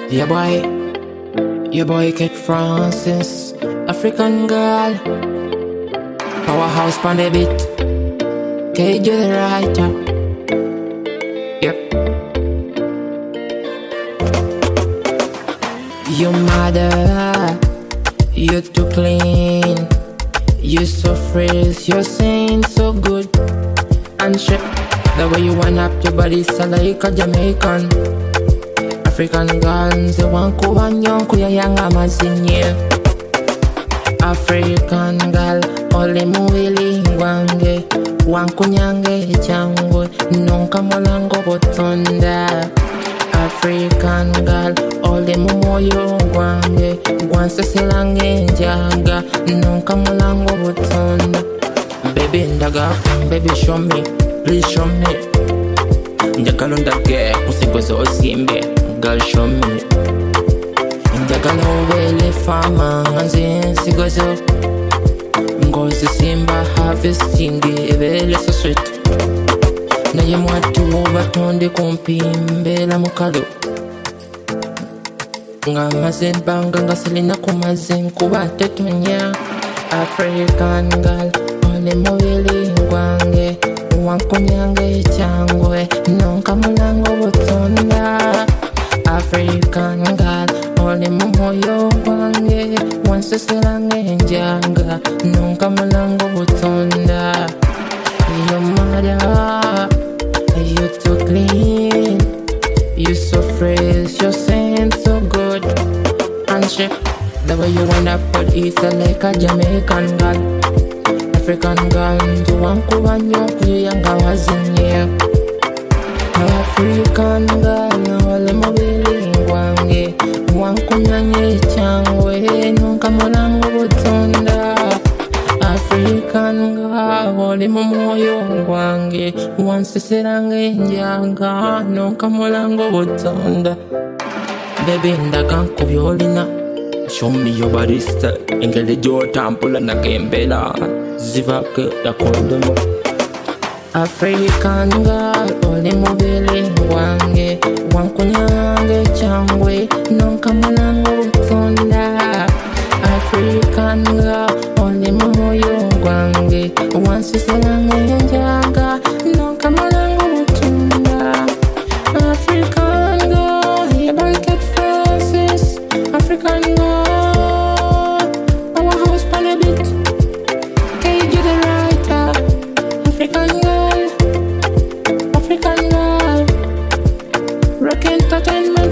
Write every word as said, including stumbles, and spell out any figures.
Yeah boy, yeah boy Kate Francis, African girl, powerhouse pon the beat, K J the writer. Yep. You mother, you too clean, you so fresh, you're saying so good and shit. The way you wind up your body, so like a Jamaican. African girls, you want to want young, kuya young amazinye. African girl, ole muwili wange, wankunyange changwe, nonka molango botonda. African girl, ole mumoyo wange, wanse silange njaga, nonka molango botonda. Baby ndaga, baby show me, please show me. Njagala ndage, kusigozo osimbe. Girl, show me. Njagala ubele fama nganze sigozo ngozi simba harvesting ebele so sweet. Naye mwatu batonde kumpimbela mukalo nga mazen banga ngaselina kumazen kuba tetonya. African girl, ole mubili gwange wankunyange changwe nonka mulango botonda. African girl, ole mumoyo wange, wanse silange njanga, nonka mulango botonda. Your mother, you too clean, you so fresh, you're saying so good and shit. The way you wind up but it's like a Jamaican girl. African girl, do wanku wanyo kuyanga wazinye. African girl, ole mobili wange, wankunyanye changwe, nunca molango botonda. African girl, ole momoyo wange, wanse silange njanga, nunca molango botonda. Baby ndaga kubyolina, show me your body style, engele jo tampula na kembela, zivake da kondomo. African girl, ole mobile wange, wankunyange changwe, nonka mulango botonda. African girl, ole momoyo wange, wanse silange njaga, nonka mulango botonda. African girl, yeah boy Kate Francis, African girl, powerhouse pon the beat, K J the writer. African girl, African girl, rock entertainment.